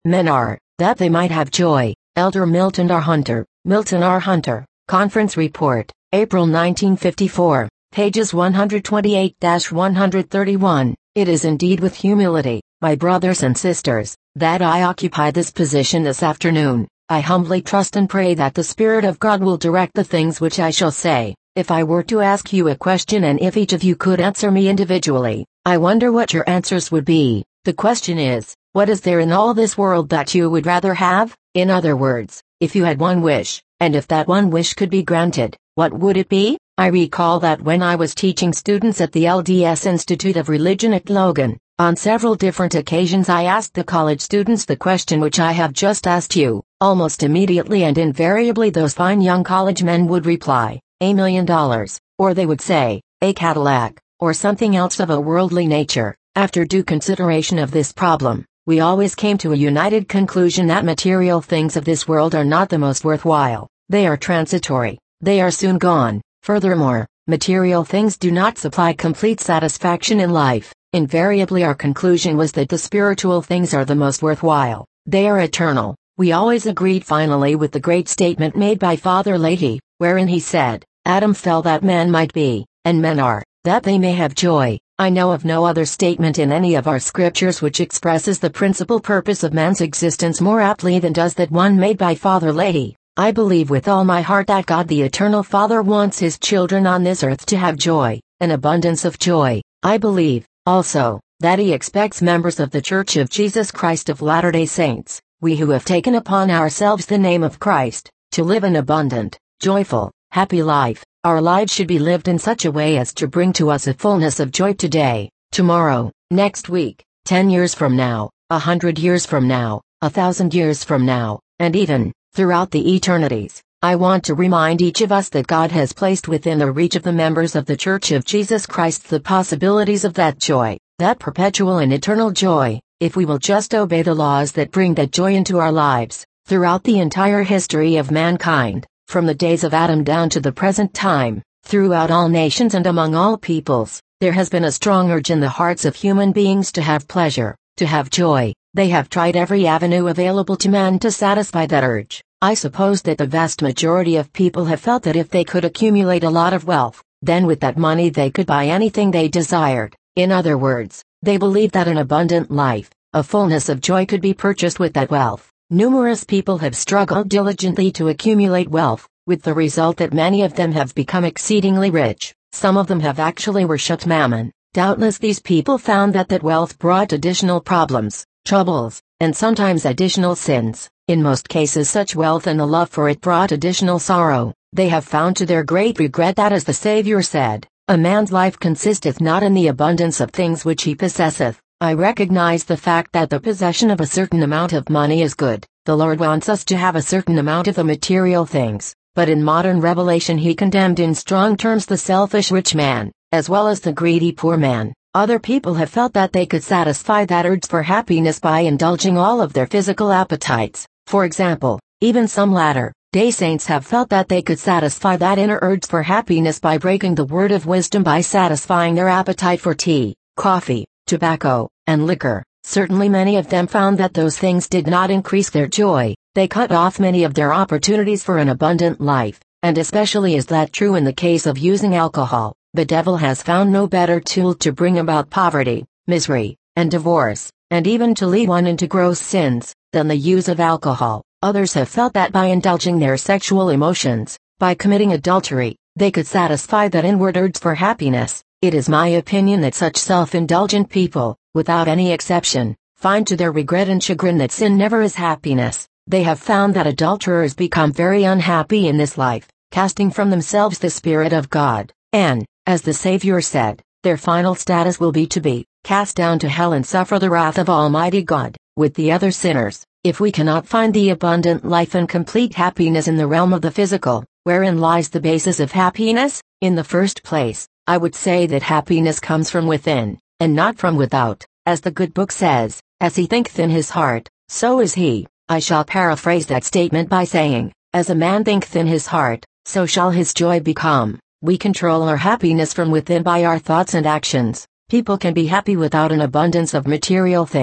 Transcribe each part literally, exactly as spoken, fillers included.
Men are, that they might have joy. Elder Milton R. Hunter, Milton R. Hunter, Conference Report, April nineteen fifty-four, pages one twenty-eight to one thirty-one. It is indeed with humility, my brothers and sisters, that I occupy this position this afternoon. I humbly trust and pray that the Spirit of God will direct the things which I shall say. If I were to ask you a question and if each of you could answer me individually, I wonder what your answers would be. The question is, what is there in all this world that you would rather have? In other words, if you had one wish, and if that one wish could be granted, what would it be? I recall that when I was teaching students at the L D S Institute of Religion at Logan, on several different occasions I asked the college students the question which I have just asked you. Almost immediately and invariably those fine young college men would reply, a million dollars, or they would say, a Cadillac, or something else of a worldly nature. After due consideration of this problem, we always came to a united conclusion that material things of this world are not the most worthwhile. They are transitory. They are soon gone. Furthermore, material things do not supply complete satisfaction in life. Invariably our conclusion was that the spiritual things are the most worthwhile. They are eternal. We always agreed finally with the great statement made by Father Leahy, wherein he said, Adam fell that men might be, and men are, that they may have joy. I know of no other statement in any of our scriptures which expresses the principal purpose of man's existence more aptly than does that one made by Father Leahy. I believe with all my heart that God the Eternal Father wants His children on this earth to have joy, an abundance of joy. I believe, also, that He expects members of the Church of Jesus Christ of Latter-day Saints, we who have taken upon ourselves the name of Christ, to live an abundant, joyful, happy life. Our lives should be lived in such a way as to bring to us a fullness of joy today, tomorrow, next week, ten years from now, a hundred years from now, a thousand years from now, and even, throughout the eternities. I want to remind each of us that God has placed within the reach of the members of the Church of Jesus Christ the possibilities of that joy, that perpetual and eternal joy, if we will just obey the laws that bring that joy into our lives. Throughout the entire history of mankind, from the days of Adam down to the present time, throughout all nations and among all peoples, there has been a strong urge in the hearts of human beings to have pleasure, to have joy. They have tried every avenue available to man to satisfy that urge. I suppose that the vast majority of people have felt that if they could accumulate a lot of wealth, then with that money they could buy anything they desired. In other words, they believed that an abundant life, a fullness of joy could be purchased with that wealth. Numerous people have struggled diligently to accumulate wealth, with the result that many of them have become exceedingly rich. Some of them have actually worshipped mammon. Doubtless these people found that that wealth brought additional problems, troubles, and sometimes additional sins. In most cases such wealth and the love for it brought additional sorrow. They have found to their great regret that, as the Savior said, a man's life consisteth not in the abundance of things which he possesseth. I recognize the fact that the possession of a certain amount of money is good. The Lord wants us to have a certain amount of the material things, but in modern revelation He condemned in strong terms the selfish rich man, as well as the greedy poor man. Other people have felt that they could satisfy that urge for happiness by indulging all of their physical appetites. For example, even some latter-day saints have felt that they could satisfy that inner urge for happiness by breaking the word of wisdom by satisfying their appetite for tea, coffee, tobacco, and liquor. Certainly many of them found that those things did not increase their joy. They cut off many of their opportunities for an abundant life, and especially is that true in the case of using alcohol. The devil has found no better tool to bring about poverty, misery, and divorce, and even to lead one into gross sins, than the use of alcohol. Others have felt that by indulging their sexual emotions, by committing adultery, they could satisfy that inward urge for happiness. It is my opinion that such self-indulgent people, without any exception, find to their regret and chagrin that sin never is happiness. They have found that adulterers become very unhappy in this life, casting from themselves the Spirit of God, and, as the Savior said, their final status will be to be cast down to hell and suffer the wrath of Almighty God, with the other sinners. If we cannot find the abundant life and complete happiness in the realm of the physical, wherein lies the basis of happiness? In the first place, I would say that happiness comes from within, and not from without. As the good book says, as he thinketh in his heart, so is he. I shall paraphrase that statement by saying, as a man thinketh in his heart, so shall his joy become. We control our happiness from within by our thoughts and actions. People can be happy without an abundance of material things.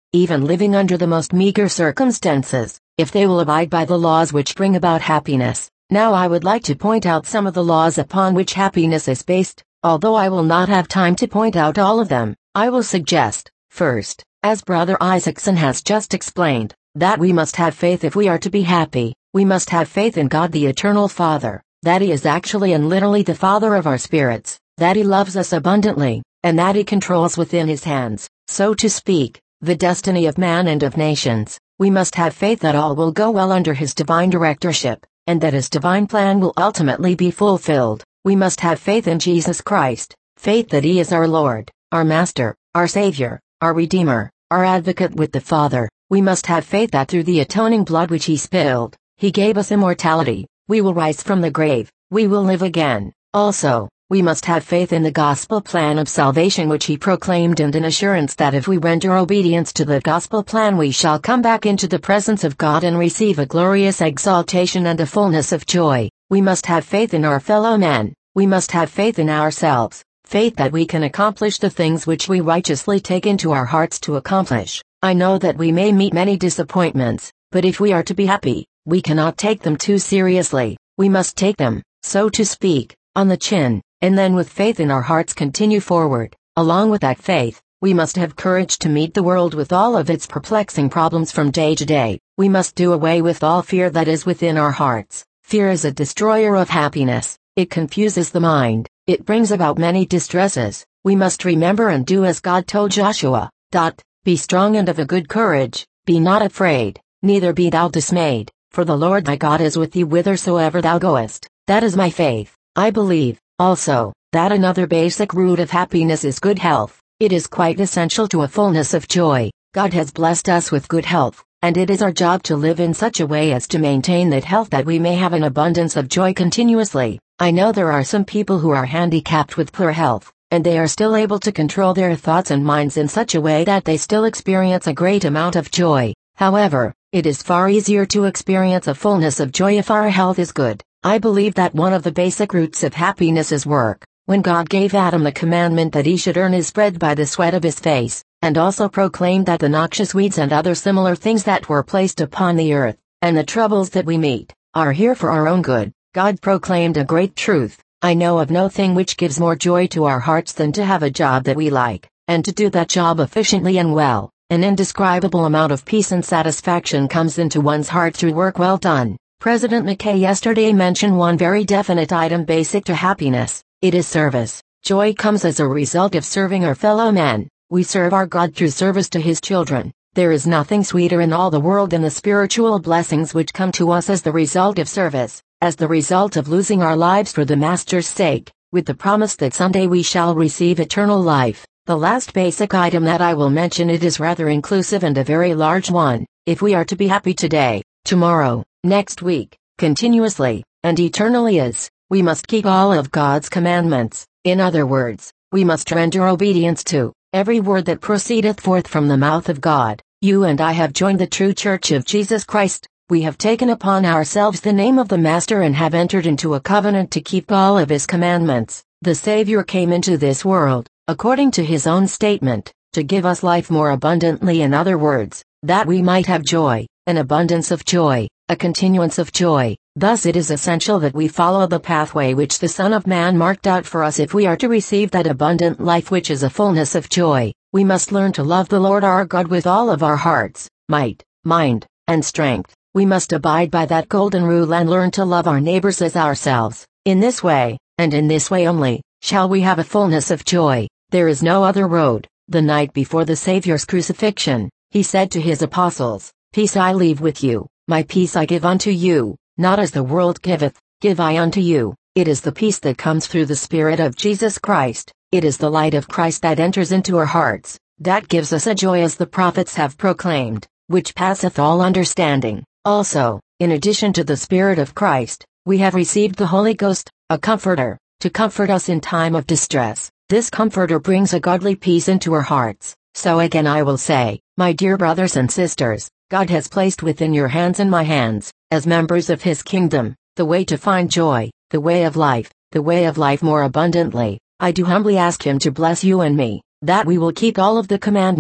even living under the most meager circumstances, if they will abide by the laws which bring about happiness. Now I would like to point out some of the laws upon which happiness is based. Although I will not have time to point out all of them, I will suggest, first, as Brother Isaacson has just explained, that we must have faith if we are to be happy. We must have faith in God the Eternal Father, that He is actually and literally the Father of our spirits, that He loves us abundantly, and that He controls within His hands, so to speak, the destiny of man and of nations. We must have faith that all will go well under His divine directorship, and that His divine plan will ultimately be fulfilled. We must have faith in Jesus Christ, faith that He is our Lord, our Master, our Savior, our Redeemer, our Advocate with the Father. We must have faith that through the atoning blood which He spilled, He gave us immortality. We will rise from the grave, we will live again. Also, we must have faith in the gospel plan of salvation which He proclaimed, and an assurance that if we render obedience to the gospel plan we shall come back into the presence of God and receive a glorious exaltation and a fullness of joy. We must have faith in our fellow men. We must have faith in ourselves, faith that we can accomplish the things which we righteously take into our hearts to accomplish. I know that we may meet many disappointments, but if we are to be happy, we cannot take them too seriously. We must take them, so to speak, on the chin, and then with faith in our hearts continue forward. Along with that faith, we must have courage to meet the world with all of its perplexing problems from day to day. We must do away with all fear that is within our hearts. Fear is a destroyer of happiness. It confuses the mind. It brings about many distresses. We must remember and do as God told Joshua. Dot, be strong and of a good courage. Be not afraid, neither be thou dismayed, for the Lord thy God is with thee whithersoever thou goest. That is my faith. I believe, also, that another basic root of happiness is good health. It is quite essential to a fullness of joy. God has blessed us with good health, and it is our job to live in such a way as to maintain that health that we may have an abundance of joy continuously. I know there are some people who are handicapped with poor health, and they are still able to control their thoughts and minds in such a way that they still experience a great amount of joy. However, it is far easier to experience a fullness of joy if our health is good. I believe that one of the basic roots of happiness is work. When God gave Adam the commandment that he should earn his bread by the sweat of his face, and also proclaimed that the noxious weeds and other similar things that were placed upon the earth, and the troubles that we meet, are here for our own good, God proclaimed a great truth. I know of no thing which gives more joy to our hearts than to have a job that we like, and to do that job efficiently and well. An indescribable amount of peace and satisfaction comes into one's heart through work well done. President McKay yesterday mentioned one very definite item basic to happiness. It is service. Joy comes as a result of serving our fellow men. We serve our God through service to His children. There is nothing sweeter in all the world than the spiritual blessings which come to us as the result of service, as the result of losing our lives for the Master's sake, with the promise that someday we shall receive eternal life. The last basic item that I will mention, it is rather inclusive and a very large one. If we are to be happy today, tomorrow, next week, continuously, and eternally is, we must keep all of God's commandments. In other words, we must render obedience to every word that proceedeth forth from the mouth of God. You and I have joined the true Church of Jesus Christ. We have taken upon ourselves the name of the Master and have entered into a covenant to keep all of His commandments. The Savior came into this world, according to His own statement, to give us life more abundantly. In other words, that we might have joy, an abundance of joy, a continuance of joy. Thus it is essential that we follow the pathway which the Son of Man marked out for us if we are to receive that abundant life which is a fullness of joy. We must learn to love the Lord our God with all of our hearts, might, mind, and strength. We must abide by that golden rule and learn to love our neighbors as ourselves. In this way, and in this way only, shall we have a fullness of joy. There is no other road. The night before the Savior's crucifixion, He said to His apostles, "Peace I leave with you, my peace I give unto you. Not as the world giveth, give I unto you." It is the peace that comes through the Spirit of Jesus Christ. It is the light of Christ that enters into our hearts, that gives us a joy as the prophets have proclaimed, which passeth all understanding. Also, in addition to the Spirit of Christ, we have received the Holy Ghost, a Comforter, to comfort us in time of distress. This Comforter brings a godly peace into our hearts. So again I will say, my dear brothers and sisters, God has placed within your hands and my hands, as members of His kingdom, the way to find joy, the way of life, the way of life more abundantly. I do humbly ask Him to bless you and me, that we will keep all of the commandments,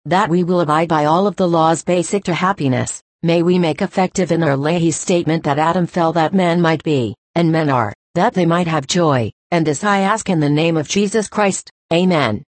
that we will abide by all of the laws basic to happiness. May we make effective in our Leahy's statement that Adam fell that men might be, and men are, that they might have joy, and this I ask in the name of Jesus Christ. Amen.